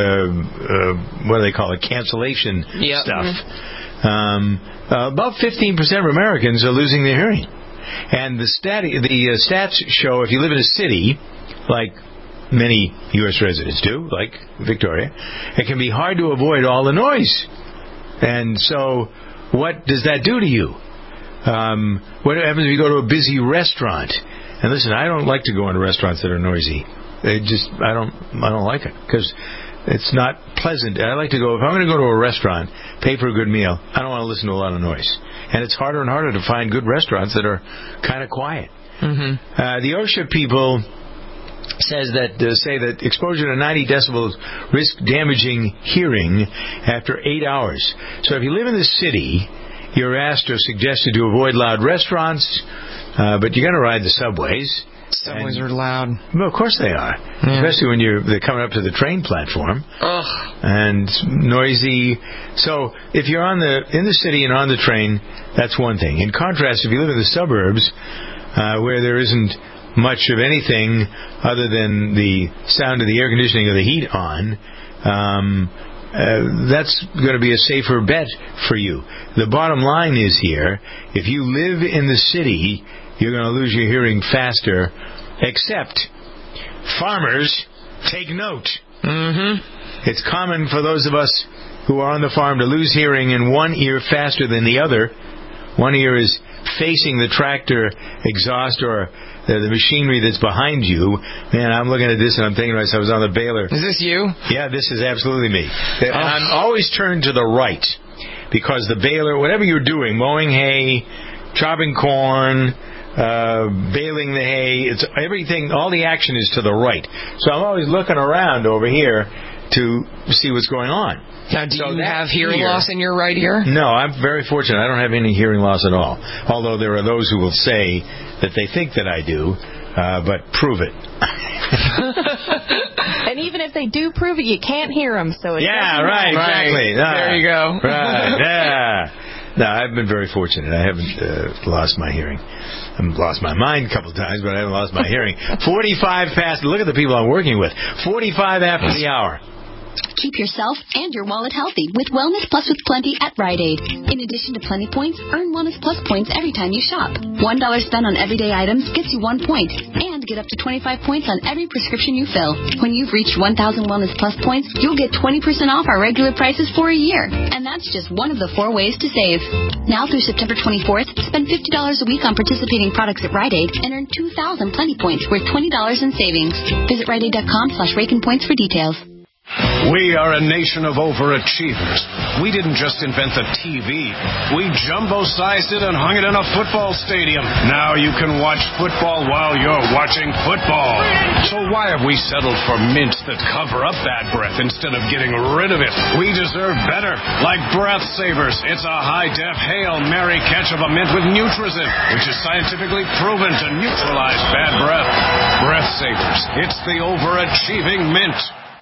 S4: uh, what do they call it, cancellation
S5: yep.
S4: stuff.
S5: Mm-hmm.
S4: Um, uh, about fifteen percent of Americans are losing their hearing. And the, stat- the uh, stats show if you live in a city, like many U S residents do, like Victoria, it can be hard to avoid all the noise. And so what does that do to you? Um, what happens if you go to a busy restaurant? And listen, I don't like to go into restaurants that are noisy. They just, I don't, I don't like it because it's not pleasant. I like to go, if I'm going to go to a restaurant, pay for a good meal, I don't want to listen to a lot of noise. And it's harder and harder to find good restaurants that are kind of quiet.
S5: Mm-hmm.
S4: Uh, the OSHA people says that uh, say that exposure to ninety decibels risk damaging hearing after eight hours. So if you live in the city, you're asked or suggested to avoid loud restaurants, uh, but you're going to ride the subways.
S5: Subways and, are loud.
S4: Well, of course they are. Yeah. Especially when you're they're coming up to the train platform.
S5: Ugh.
S4: And noisy. So if you're on the in the city and on the train, that's one thing. In contrast, if you live in the suburbs, uh, where there isn't much of anything other than the sound of the air conditioning or the heat on, um, uh, that's going to be a safer bet for you. The bottom line is here, if you live in the city, you're going to lose your hearing faster, except farmers, take note.
S5: Mm-hmm.
S4: It's common for those of us who are on the farm to lose hearing in one ear faster than the other. One ear is facing the tractor exhaust or the, the machinery that's behind you. Man, I'm looking at this and I'm thinking to myself, I was on the baler.
S5: Is this you?
S4: Yeah, this is absolutely me.
S5: Oh.
S4: And I'm always turned to the right because the baler, whatever you're doing, mowing hay, chopping corn, uh, baling the hay, it's everything, all the action is to the right. So I'm always looking around over here to see what's going on.
S5: Now, do
S4: so
S5: you have hearing
S4: ear,
S5: loss in your right ear?
S4: No, I'm very fortunate. I don't have any hearing loss at all. Although there are those who will say that they think that I do, uh, but prove it.
S6: And even if they do prove it, you can't hear them. So it
S4: yeah, right, exactly.
S5: Right. There you go.
S4: Right, yeah. No, I've been very fortunate. I haven't uh, lost my hearing. I've lost my mind a couple of times, but I haven't lost my hearing. forty-five past. Look at the people I'm working with. forty-five after the hour.
S19: Keep yourself and your wallet healthy with Wellness Plus with Plenty at Rite Aid. In addition to Plenty points, earn Wellness Plus points every time you shop. one dollar spent on everyday items gets you one point, and get up to twenty-five points on every prescription you fill. When you've reached one thousand Wellness Plus points, you'll get twenty percent off our regular prices for a year. And that's just one of the four ways to save. Now through September twenty-fourth, spend fifty dollars a week on participating products at Rite Aid and earn two thousand Plenty points worth twenty dollars in savings. Visit Rite Aid dot com slash Rakin Points for details.
S20: We are a nation of overachievers. We didn't just invent the T V. We jumbo-sized it and hung it in a football stadium. Now you can watch football while you're watching football. So why have we settled for mints that cover up bad breath instead of getting rid of it? We deserve better. Like Breath Savers. It's a high-def Hail Mary catch of a mint with Nutrizin, which is scientifically proven to neutralize bad breath. Breath Savers. It's the overachieving mint.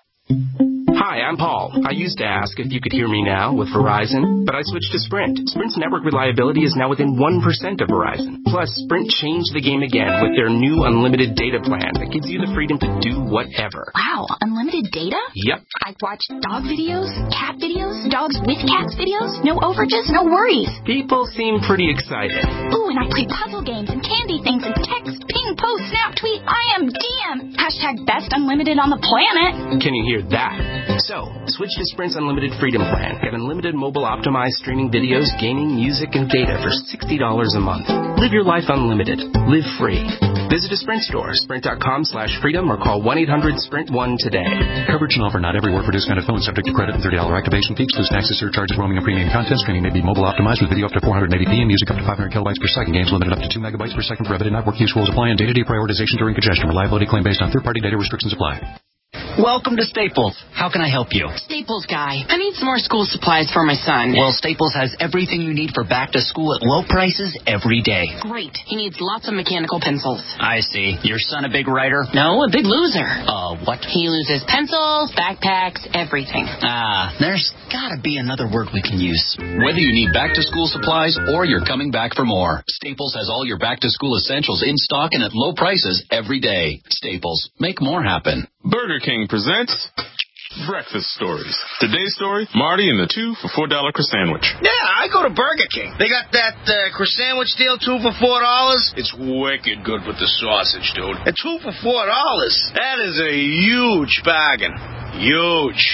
S21: Hi, I'm Paul. I used to ask if you could hear me now with Verizon, but I switched to Sprint. Sprint's network reliability is now within one percent of Verizon. Plus, Sprint changed the game again with their new unlimited data plan that gives you the freedom to do whatever.
S19: Wow, unlimited data?
S21: Yep.
S19: I watch dog videos, cat videos, dogs with cats videos. No overages, no worries.
S21: People seem pretty excited.
S19: Ooh, and I play puzzle games and candy things and text, ping, post, snap, tweet, I am D M. Hashtag best unlimited on the planet.
S21: Can you hear that? So, switch to Sprint's Unlimited Freedom Plan. Get unlimited mobile optimized streaming videos, gaming, music, and data for sixty dollars a month. Live your life unlimited. Live free. Visit a Sprint store, sprint.com slash freedom, or call one eight hundred sprint one today.
S22: Coverage and offer not everywhere for discounted phone subject to credit and thirty dollars activation fee. Excludes taxes, surcharges, roaming, and premium content. Streaming may be mobile optimized with video up to four hundred eighty p and music up to five hundred kilobytes per second. Games limited up to two megabytes per second. Prohibited network use rules apply and data deprioritization during congestion. Reliability claim based on third-party data restrictions apply.
S23: Welcome to Staples. How can I help you?
S24: Staples guy. I need some more school supplies for my son.
S23: Well, Staples has everything you need for back to school at low prices every day.
S24: Great. He needs lots of mechanical pencils.
S23: I see. Your son a big writer?
S24: No, a big loser.
S23: Uh, what?
S24: He loses pencils, backpacks, everything.
S23: Ah, there's gotta be another word we can use.
S25: Whether you need back to school supplies or you're coming back for more, Staples has all your back to school essentials in stock and at low prices every day. Staples. Make more happen.
S26: Burger King presents Breakfast Stories. Today's story, Marty and the two for four dollar croissant sandwich.
S27: Yeah, I go to Burger King. They got that uh, croissant sandwich deal, two for four dollars. It's wicked good with the sausage, dude. And two for four dollars. That is a huge bargain. Huge.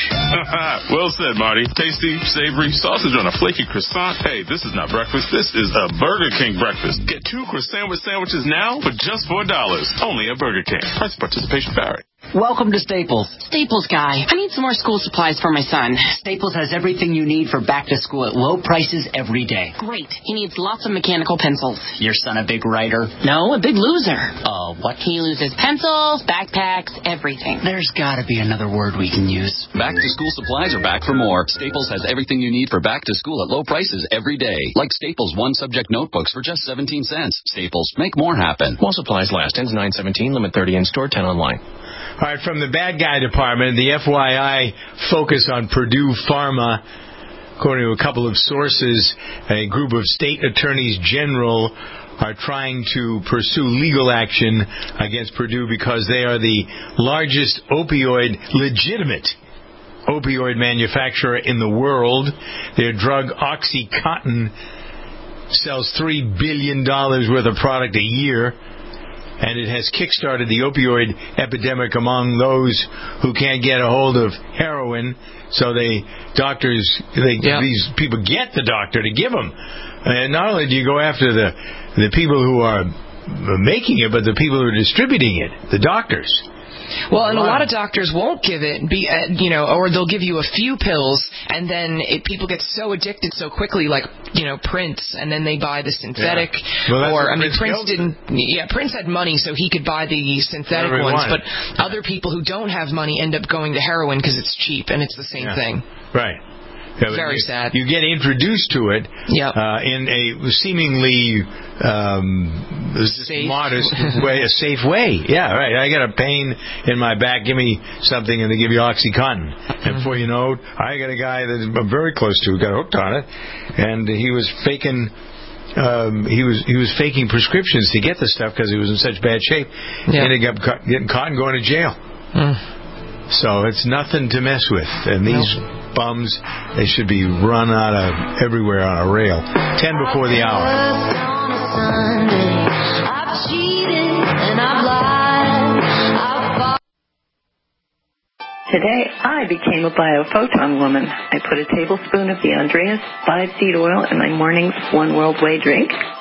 S26: Well said, Marty. Tasty, savory, sausage on a flaky croissant. Hey, this is not breakfast. This is a Burger King breakfast. Get two croissant sandwiches now for just four dollars. Only at Burger King. Price participation vary.
S23: Welcome to Staples.
S24: Staples guy. I need some more school supplies for my son.
S23: Staples has everything you need for back to school at low prices every day.
S24: Great. He needs lots of mechanical pencils.
S23: Your son a big writer?
S24: No, a big loser.
S23: Uh, what?
S24: He loses pencils, backpacks, everything.
S23: There's gotta be another word we can use.
S25: Back to school supplies are back for more. Staples has everything you need for back to school at low prices every day. Like Staples one subject notebooks for just seventeen cents. Staples, make more happen.
S21: While supplies last. Ends nine seventeen. Limit thirty in store, ten online.
S4: All right, from the bad guy department, the F Y I focus on Purdue Pharma. According to a couple of sources, a group of state attorneys general are trying to pursue legal action against Purdue because they are the largest opioid, legitimate opioid manufacturer in the world. Their drug OxyContin sells three billion dollars worth of product a year. And it has kick-started the opioid epidemic among those who can't get a hold of heroin. So they, doctors, they, yeah. these people get the doctor to give them. And not only do you go after the the people who are making it, but the people who are distributing it, the doctors.
S5: Well, and a lot of doctors won't give it, be uh, you know, or they'll give you a few pills, and then it, people get so addicted so quickly, like, you know, Prince, and then they buy the synthetic.
S4: Yeah. Well,
S5: or I mean,
S4: Prince,
S5: Prince didn't. Yeah, Prince had money, so he could buy the synthetic
S4: Whatever
S5: ones. But other people who don't have money end up going to heroin because it's cheap, and it's the same
S4: yeah.
S5: thing.
S4: Right. Yeah,
S5: Very
S4: you,
S5: sad.
S4: You get introduced to it
S5: yep.
S4: uh, in a seemingly um,
S5: safe.
S4: modest way, a safe way. Yeah, right. I got a pain in my back. Give me something, and they give you OxyContin. Mm-hmm. And before you know it, I got a guy that I'm very close to who got hooked on it, and he was faking. Um, he was he was faking prescriptions to get the stuff because he was in such bad shape.
S5: Yeah.
S4: Ended up ca- getting caught and going to jail.
S5: Mm.
S4: So it's nothing to mess with. And these
S5: nope.
S4: bums, they should be run out of everywhere on a rail. Ten before the hour.
S28: Today, I became a biophoton woman. I put a tablespoon of the Andreas five seed oil in my morning's One World Way drink,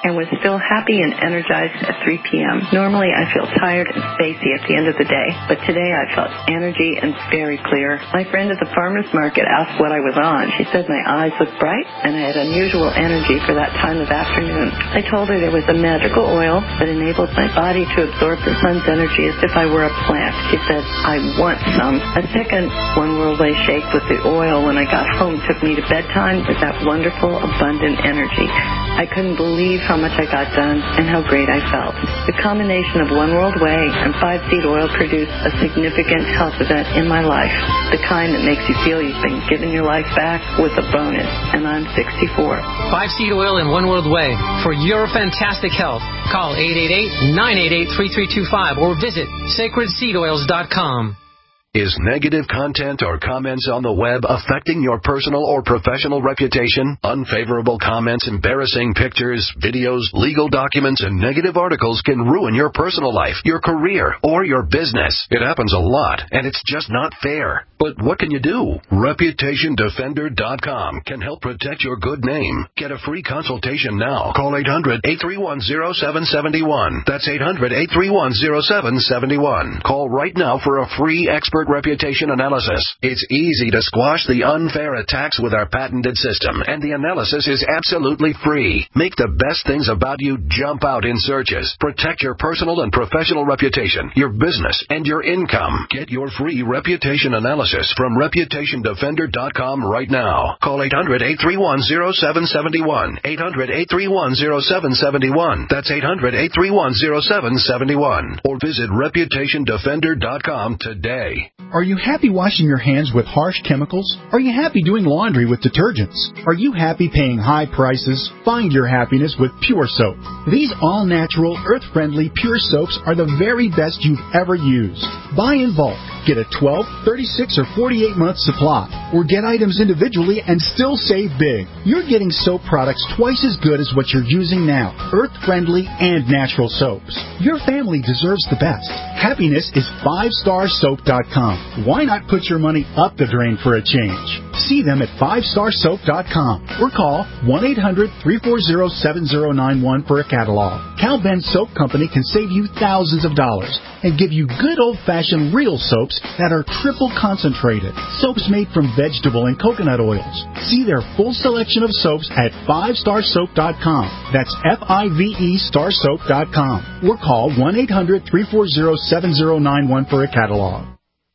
S28: and was still happy and energized at three p.m. Normally, I feel tired and spacey at the end of the day, but today I felt energy and very clear. My friend at the farmer's market asked what I was on. She said my eyes looked bright, and I had unusual energy for that time of afternoon. I told her there was a magical oil that enabled my body to absorb the sun's energy as if I were a plant. She said, I want some. A second One World Way shake with the oil when I got home took me to bedtime with that wonderful, abundant energy. I couldn't believe how much I got done and how great I felt. The combination of One World Way and Five Seed Oil produced a significant health event in my life, the kind that makes you feel you've been given your life back with a bonus, and I'm sixty-four.
S1: Five Seed Oil and One World Way. For your fantastic health, call eight eight eight, nine eight eight, three three two five or visit sacred seed oils dot com.
S7: Is negative content or comments on the web affecting your personal or professional reputation? Unfavorable comments, embarrassing pictures, videos, legal documents, and negative articles can ruin your personal life, your career, or your business. It happens a lot, and it's just not fair. But what can you do? reputation defender dot com can help protect your good name. Get a free consultation now. Call eight hundred, eight three one, zero seven seven one. That's eight hundred, eight three one, zero seven seven one. Call right now for a free expert reputation analysis. It's easy to squash the unfair attacks with our patented system, and the analysis is absolutely free. Make the best things about you jump out in searches. Protect your personal and professional reputation, your business, and your income. Get your free reputation analysis from reputation defender dot com right now. Call eight hundred, eight three one, zero seven seven one. eight hundred, eight three one, zero seven seven one. That's eight hundred, eight three one, zero seven seven one. Or visit reputation defender dot com today.
S10: Are you happy washing your hands with harsh chemicals? Are you happy doing laundry with detergents? Are you happy paying high prices? Find your happiness with Pure Soap. These all-natural, earth-friendly Pure Soaps are the very best you've ever used. Buy in bulk. Get a twelve, thirty-six, or forty-eight month supply. Or get items individually and still save big. You're getting soap products twice as good as what you're using now. Earth-friendly and natural soaps. Your family deserves the best. Happiness is five star soap dot com. Why not put your money up the drain for a change? See them at five star soap dot com or call one eight hundred, three four zero, seven zero nine one for a catalog. Cal Ben Soap Company can save you thousands of dollars and give you good old-fashioned real soaps that are triple concentrated. Soaps made from vegetable and coconut oils. See their full selection of soaps at five star soap dot com. That's F I V E star soap dot com. Or call one eight hundred, three four zero, seven zero nine one for a catalog.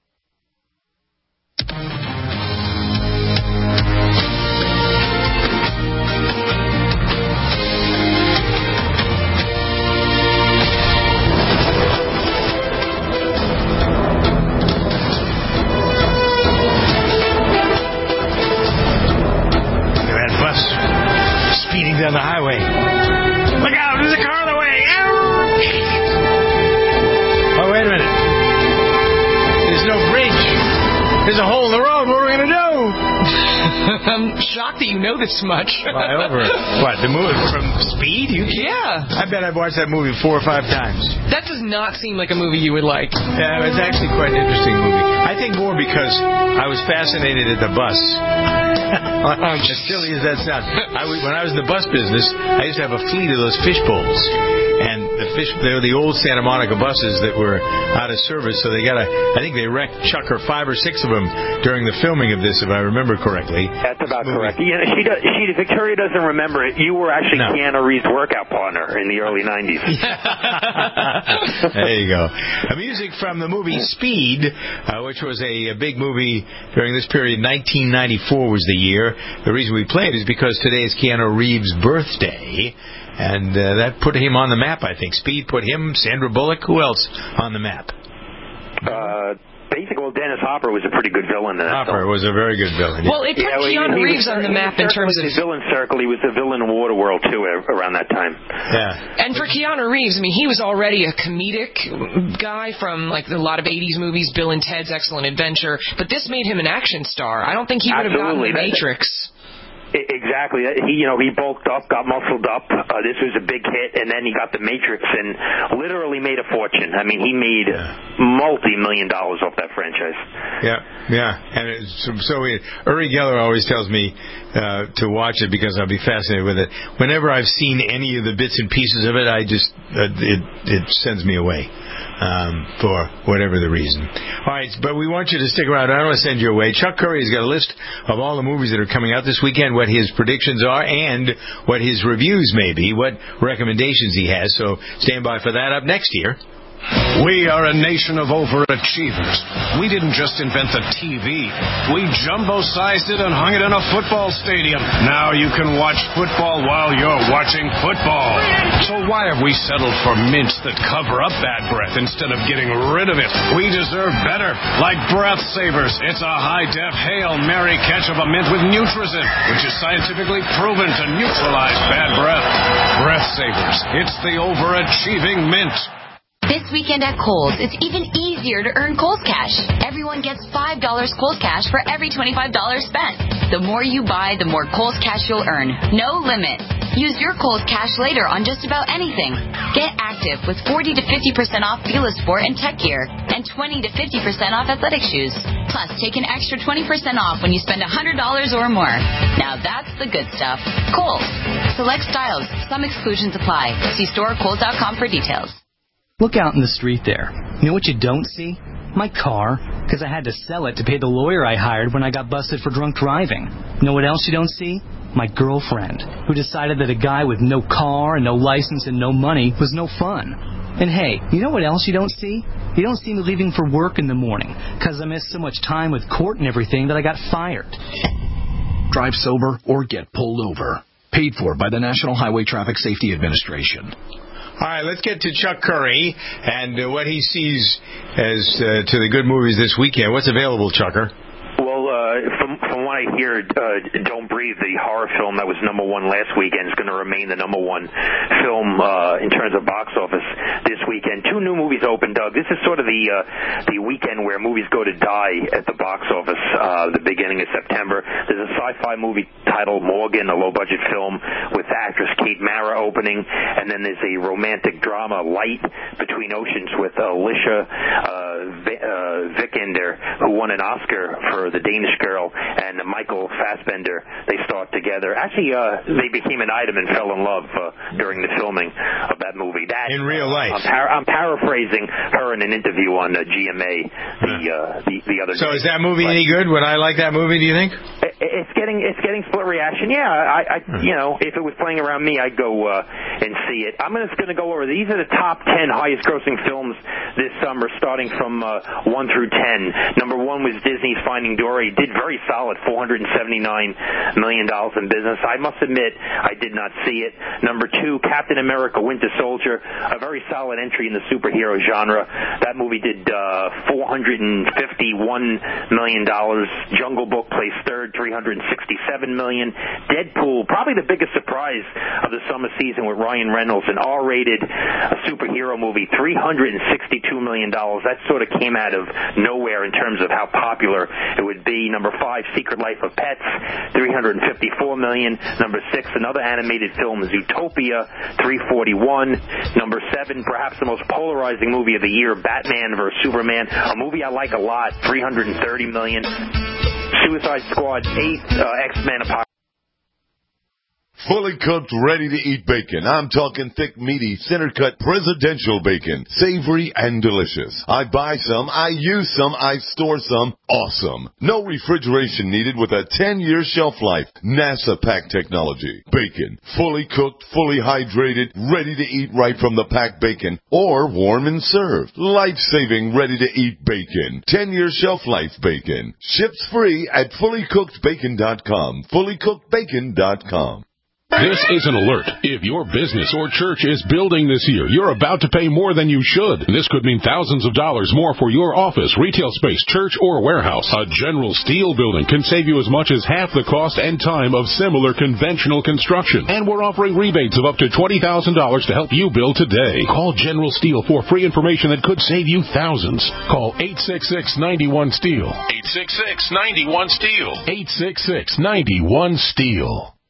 S4: Down the highway. Look out, there's a car on the way. Oh, wait a minute. There's no bridge. There's a hole in the road. What are we going to do?
S5: I'm shocked that you know this much.
S4: Fly over. What, the movie from Speed? You
S5: yeah.
S4: I bet I've watched that movie four or five times.
S5: That does not seem like a movie you would like.
S4: Yeah, it's actually quite an interesting movie. I think more because I was fascinated at the bus. As silly as that sounds. I was, when I was in the bus business, I used to have a fleet of those fish bowls. And the fish, they were the old Santa Monica buses that were out of service, so they got a, I think they wrecked Chuck or five or six of them during the filming of this, if I remember correctly.
S3: That's about correct. Yeah, she, does, she Victoria doesn't remember it. You were actually no. Keanu Reeves' workout partner in the early nineties.
S4: There you go. A music from the movie Speed, uh, which was a, a big movie during this period. nineteen ninety-four was the year. The reason we play it is because today is Keanu Reeves' birthday. And uh, that put him on the map, I think. Speed put him, Sandra Bullock, who else on the map?
S3: Uh, basically, well, Dennis Hopper was a pretty good villain in that
S4: Hopper
S3: film.
S4: was a very good villain.
S5: Well, it put yeah, Keanu he, Reeves he was, on the map in terms of...
S3: the villain circle. He was the villain in Waterworld, too, around that time.
S4: Yeah.
S5: And for Keanu Reeves, I mean, he was already a comedic guy from, like, a lot of eighties movies, Bill and Ted's Excellent Adventure, but this made him an action star. I don't think he would have gotten The Matrix.
S3: Exactly. He, you know, he bulked up, got muscled up. Uh, this was a big hit, and then he got The Matrix and literally made a fortune. I mean, he made multi-million dollars off that franchise.
S4: Yeah, yeah. And it's, so it, Uri Geller always tells me uh, to watch it because I'll be fascinated with it. Whenever I've seen any of the bits and pieces of it, I just uh, it it sends me away. Um, for whatever the reason. All right, but we want you to stick around. I don't want to send you away. Chuck Curry's got a list of all the movies that are coming out this weekend, what his predictions are, and what his reviews may be, what recommendations he has. So stand by for that up next year.
S20: We are a nation of overachievers. We didn't just invent the T V. We jumbo-sized it and hung it in a football stadium. Now you can watch football while you're watching football. So why have we settled for mints that cover up bad breath instead of getting rid of it? We deserve better, like Breath Savers. It's a high-def Hail Mary catch of a mint with Nutrizin, which is scientifically proven to neutralize bad breath. Breath Savers. It's the overachieving mint.
S8: This weekend at Kohl's, it's even easier to earn Kohl's Cash. Everyone gets five dollars Kohl's Cash for every twenty-five dollars spent. The more you buy, the more Kohl's Cash you'll earn. No limit. Use your Kohl's Cash later on just about anything. Get active with forty to fifty percent off Fila Sport and tech gear, and twenty to fifty percent off athletic shoes. Plus, take an extra twenty percent off when you spend one hundred dollars or more. Now that's the good stuff. Kohl's. Select styles. Some exclusions apply. See store kohls dot com for details.
S9: Look out in the street there. You know what you don't see? My car, because I had to sell it to pay the lawyer I hired when I got busted for drunk driving. You know what else you don't see? My girlfriend, who decided that a guy with no car and no license and no money was no fun. And hey, you know what else you don't see? You don't see me leaving for work in the morning, because I missed so much time with court and everything that I got fired.
S11: Drive sober or get pulled over. Paid for by the National Highway Traffic Safety Administration.
S4: All right, let's get to Chuck Curry and uh, what he sees as uh, to the good movies this weekend. What's available, Chucker?
S3: Well, uh, from, from what I hear, uh, Don't Breathe, the horror film that was number one last weekend, is going to remain the number one film uh, in terms of box office this weekend. Two new movies open, Doug. This is sort of the uh, the weekend where movies go to die at the box office, uh, the beginning of September. There's a sci-fi movie titled Morgan, a low-budget film with actress Kate Mara opening, and then there's a romantic drama, Light, Between Oceans with Alicia uh, v- uh, Vikander, who won an Oscar for The Danish Girl, and Michael Fassbender. They starred together. Actually, uh, they became an item and fell in love uh, during the filming of that movie. That
S4: in real life.
S3: I'm, par- I'm paraphrasing her in an interview on uh, G M A the, uh, the the other
S4: so
S3: day.
S4: So is that movie right. any good? Would I like that movie, do you think?
S3: It, it's getting it's getting split reaction. Yeah, I, I hmm. you know, if it was playing around me, I'd go uh, and see it. I'm just going to go over. These are the top ten highest grossing films this summer, starting from uh, one through ten. Number one was Disney's Finding Dory. Did very solid, four hundred seventy-nine million dollars in business. I must admit, I did not see it. Number two, Captain America Winter Soldier, a very solid entry in the superhero genre. That movie did uh, four hundred fifty-one million dollars. Jungle Book placed third, three hundred sixty-seven million dollars. Deadpool, probably the biggest surprise of the summer season with Ryan Reynolds, an R-rated superhero movie, three hundred sixty-two million dollars. That sort of came out of nowhere in terms of how popular it would be. Number five, Secret Life of Pets, three hundred fifty-four million dollars. Number six, another animated film, Zootopia, three hundred forty-one. Number seven, perhaps the most polarizing movie of the year, Batman versus Superman, a movie I like a lot, three hundred thirty million dollars. Suicide Squad, eighth, uh, X-Men Apocalypse.
S12: Fully cooked, ready-to-eat bacon. I'm talking thick, meaty, center-cut presidential bacon. Savory and delicious. I buy some, I use some, I store some. Awesome. No refrigeration needed with a ten-year shelf life. NASA pack technology. Bacon. Fully cooked, fully hydrated, ready to eat right from the packed bacon. Or warm and served. Life-saving, ready-to-eat bacon. ten-year shelf life bacon. Ships free at fully cooked bacon dot com. fully cooked bacon dot com.
S2: This is an alert. If your business or church is building this year, you're about to pay more than you should. This could mean thousands of dollars more for your office, retail space, church, or warehouse. A General Steel building can save you as much as half the cost and time of similar conventional construction. And we're offering rebates of up to twenty thousand dollars to help you build today. Call General Steel for free information that could save you thousands. Call eight six six, nine one, STEEL. eight six six, nine one, STEEL. eight six six, nine one, STEEL.